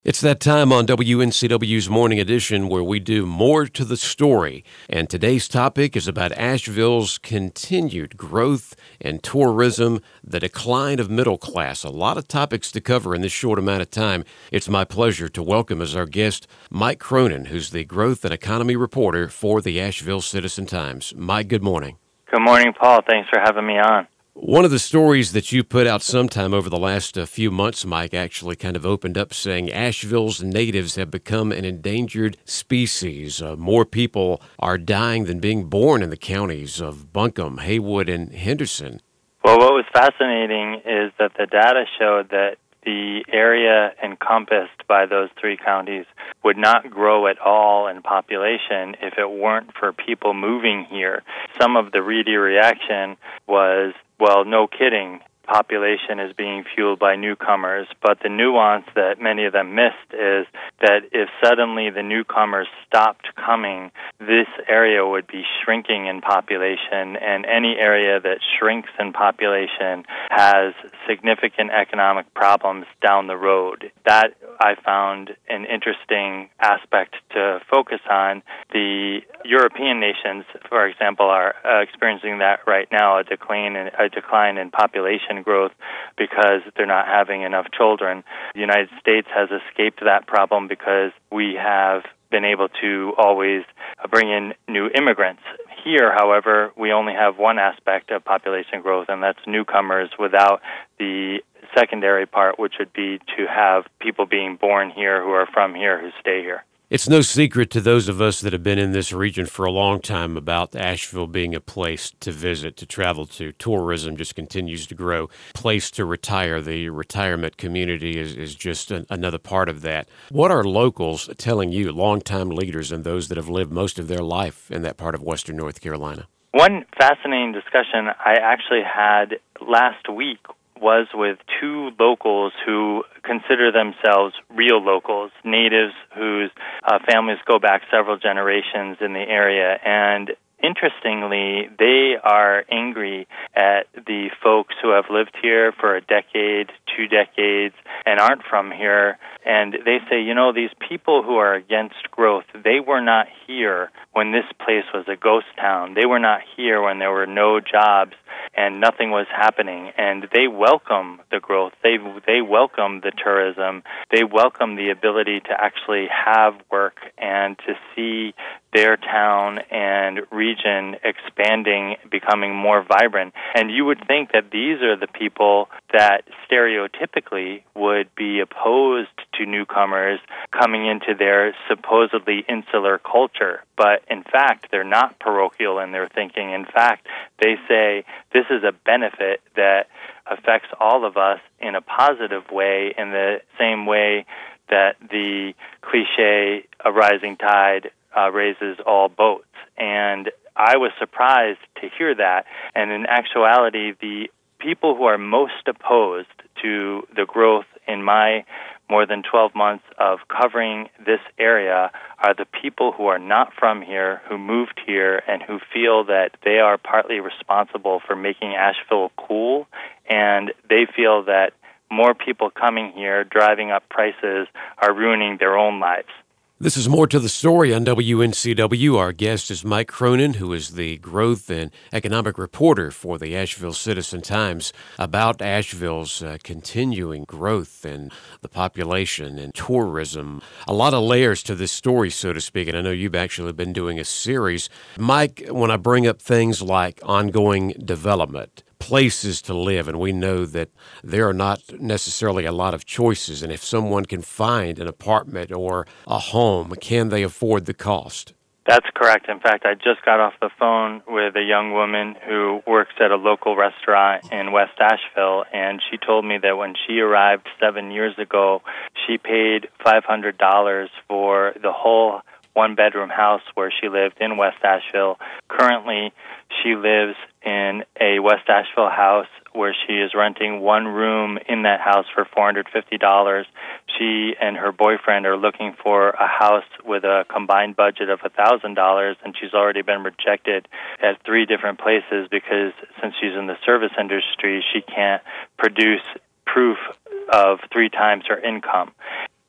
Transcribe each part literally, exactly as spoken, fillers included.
It's that time on W N C W's Morning Edition where we do more to the story. And today's topic is about Asheville's continued growth and tourism, the decline of middle class. A lot of topics to cover in this short amount of time. It's my pleasure to welcome as our guest Mike Cronin, who's the growth and economy reporter for the Asheville Citizen-Times. Mike, good morning. Good morning, Paul. Thanks for having me on. One of the stories that you put out sometime over the last uh, few months, Mike, actually kind of opened up saying Asheville's natives have become an endangered species. Uh, more people are dying than being born in the counties of Buncombe, Haywood, and Henderson. Well, what was fascinating is that the data showed that the area encompassed by those three counties would not grow at all in population if it weren't for people moving here. Some of the ready reaction was, well, no kidding, population is being fueled by newcomers, but the nuance that many of them missed is that if suddenly the newcomers stopped coming, this area would be shrinking in population, and any area that shrinks in population has significant economic problems down the road. That I found an interesting aspect to focus on. The European nations, for example, are uh, experiencing that right now, a decline in, a decline in population growth because they're not having enough children. The United States has escaped that problem because we have been able to always bring in new immigrants. Here, however, we only have one aspect of population growth, and that's newcomers without the secondary part, which would be to have people being born here who are from here who stay here. It's no secret to those of us that have been in this region for a long time about Asheville being a place to visit, to travel to. Tourism just continues to grow. Place to retire. The retirement community is, is just an, another part of that. What are locals telling you, longtime leaders and those that have lived most of their life in that part of western North Carolina? One fascinating discussion I actually had last week was with two locals who consider themselves real locals, natives whose uh, families go back several generations in the area. And interestingly, they are angry at the folks who have lived here for a decade, two decades, and aren't from here. And they say, you know, these people who are against growth, they were not here when this place was a ghost town. They were not here when there were no jobs and nothing was happening. And they welcome the growth. They they welcome the tourism. They welcome the ability to actually have work and to see their town and region expanding, becoming more vibrant. And you would think that these are the people that stereotypically would be opposed to newcomers coming into their supposedly insular culture. But in fact, they're not parochial in their thinking. In fact, they say this is a benefit that affects all of us in a positive way, in the same way that the cliche, a rising tide uh, raises all boats. And I was surprised to hear that. And in actuality, the people who are most opposed to the growth in my more than twelve months of covering this area are the people who are not from here, who moved here, and who feel that they are partly responsible for making Asheville cool, and they feel that more people coming here, driving up prices, are ruining their own lives. This is More to the Story on W N C W. Our guest is Mike Cronin, who is the growth and economic reporter for the Asheville Citizen-Times, about Asheville's uh, continuing growth and the population and tourism. A lot of layers to this story, so to speak, and I know you've actually been doing a series. Mike, when I bring up things like ongoing development, places to live, and we know that there are not necessarily a lot of choices, and if someone can find an apartment or a home, can they afford the cost? That's correct. In fact, I just got off the phone with a young woman who works at a local restaurant in West Asheville, and she told me that when she arrived seven years ago, she paid five hundred dollars for the whole one-bedroom house where she lived in West Asheville. Currently, she lives in a West Asheville house where she is renting one room in that house for four hundred fifty dollars. She and her boyfriend are looking for a house with a combined budget of one thousand dollars, and she's already been rejected at three different places because since she's in the service industry, she can't produce proof of three times her income.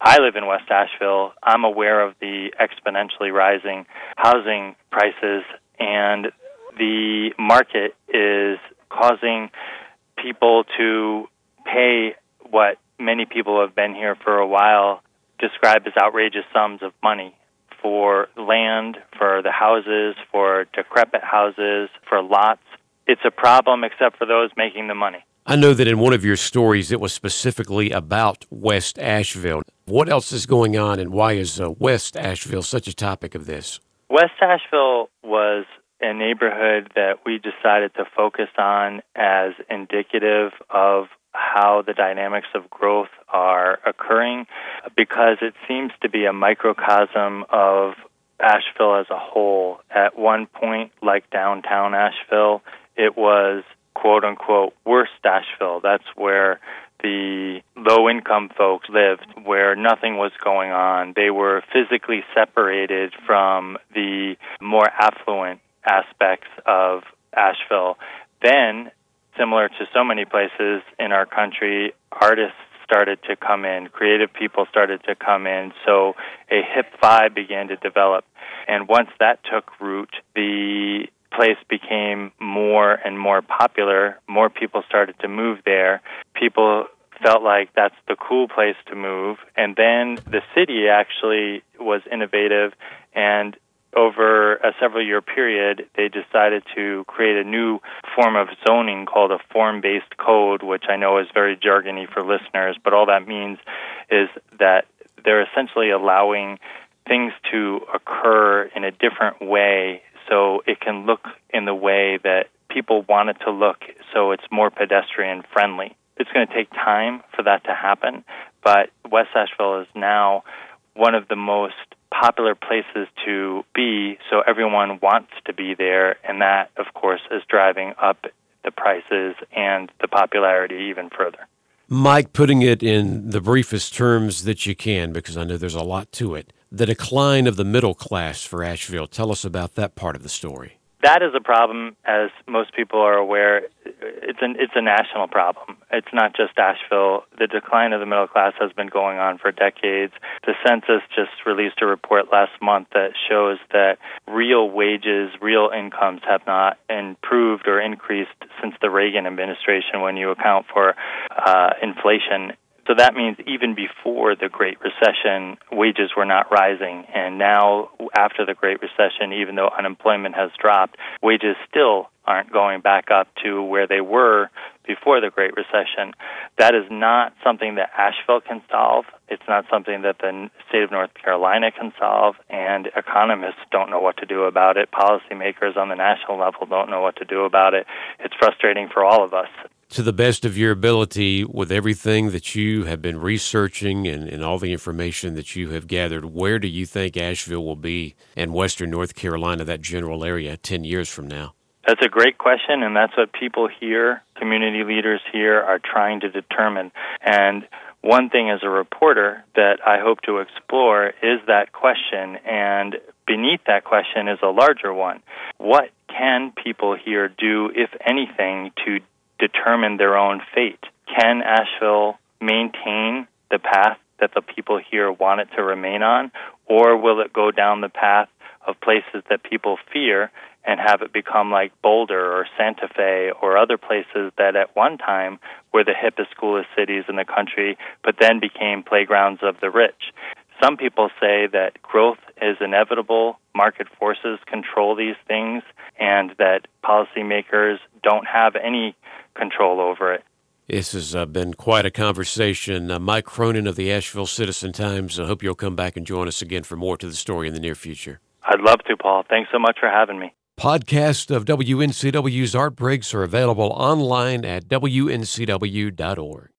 I live in West Asheville. I'm aware of the exponentially rising housing prices, and the market is causing people to pay what many people who have been here for a while describe as outrageous sums of money for land, for the houses, for decrepit houses, for lots. It's a problem except for those making the money. I know that in one of your stories it was specifically about West Asheville. What else is going on, and why is uh, West Asheville such a topic of this? West Asheville was a neighborhood that we decided to focus on as indicative of how the dynamics of growth are occurring, because it seems to be a microcosm of Asheville as a whole. At one point, like downtown Asheville, it was quote-unquote worst Asheville. That's where the low-income folks lived, where nothing was going on. They were physically separated from the more affluent aspects of Asheville. Then, similar to so many places in our country, artists started to come in, creative people started to come in, so a hip vibe began to develop. And once that took root, the place became more and more popular. More people started to move there. People felt like that's the cool place to move. And then the city actually was innovative, and over a several-year period, they decided to create a new form of zoning called a form-based code, which I know is very jargony for listeners, but all that means is that they're essentially allowing things to occur in a different way so it can look in the way that people want it to look, so it's more pedestrian-friendly. It's going to take time for that to happen, but West Asheville is now one of the most popular places to be, so everyone wants to be there, and that, of course, is driving up the prices and the popularity even further. Mike, putting it in the briefest terms that you can, because I know there's a lot to it, the decline of the middle class for Asheville. Tell us about that part of the story. That is a problem, as most people are aware. It's an it's a national problem. It's not just Asheville. The decline of the middle class has been going on for decades. The census just released a report last month that shows that real wages, real incomes have not improved or increased since the Reagan administration when you account for uh, inflation. So that means even before the Great Recession, wages were not rising. And now, after the Great Recession, even though unemployment has dropped, wages still aren't going back up to where they were before the Great Recession. That is not something that Asheville can solve. It's not something that the state of North Carolina can solve, and economists don't know what to do about it. Policymakers on the national level don't know what to do about it. It's frustrating for all of us. To the best of your ability, with everything that you have been researching and, and all the information that you have gathered, where do you think Asheville will be in western North Carolina, that general area, ten years from now? That's a great question, and that's what people here, community leaders here, are trying to determine. And one thing as a reporter that I hope to explore is that question, and beneath that question is a larger one. What can people here do, if anything, to determine their own fate? Can Asheville maintain the path that the people here want it to remain on, or will it go down the path of places that people fear and have it become like Boulder or Santa Fe or other places that at one time were the hippest, coolest cities in the country, but then became playgrounds of the rich? Some people say that growth is inevitable, market forces control these things, and that policymakers don't have any control over it. This has uh, been quite a conversation. Uh, Mike Cronin of the Asheville Citizen-Times. I hope you'll come back and join us again for more to the story in the near future. I'd love to, Paul. Thanks so much for having me. Podcasts of W N C W's Art Breaks are available online at W N C W dot org.